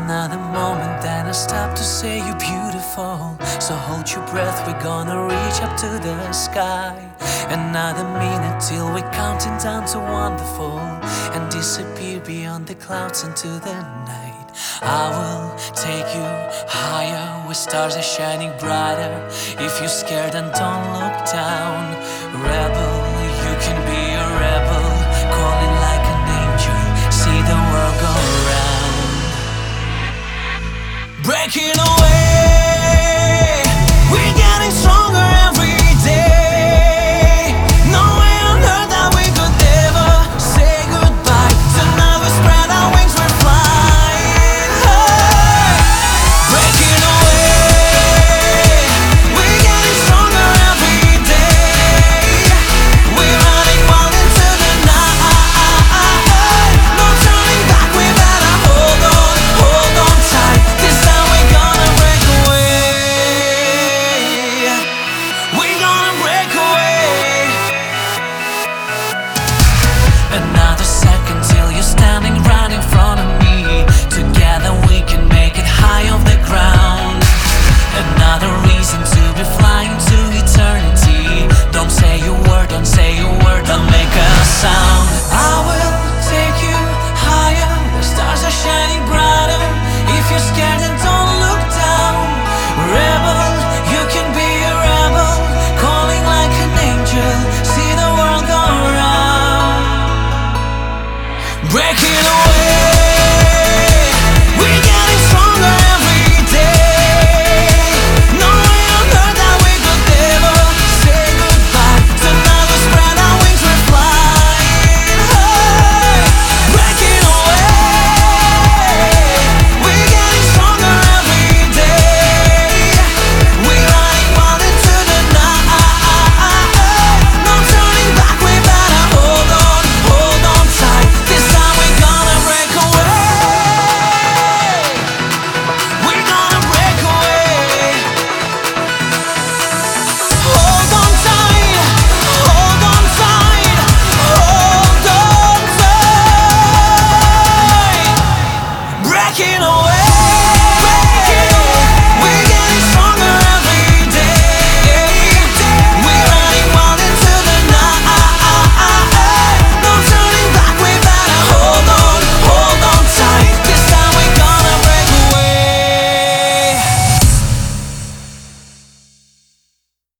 Another moment, then I stop to say you're beautiful. So hold your breath, we're gonna reach up to the sky. Another minute till we're counting down to wonderful, and disappear beyond the clouds into the night. I will take you higher, where stars are shining brighter. If you're scared, then don't look down.